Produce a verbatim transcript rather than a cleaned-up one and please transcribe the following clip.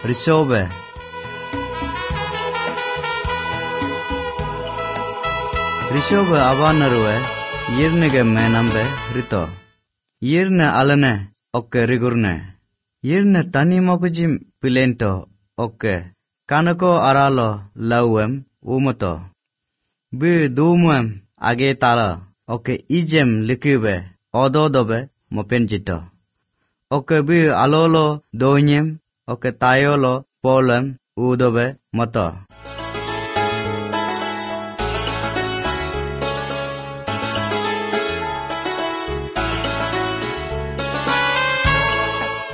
risobe. Risobe abanarwe yirnege menambe rito. Yirne alane okke rigurne. Yirne tani mokujim pilento okke. Kanako aralo lawem umoto. Bi dumem age tala okke ijem likibe ododobe mopenjito. Okke bi alolo doinyem okke tayolo polem udobe moto.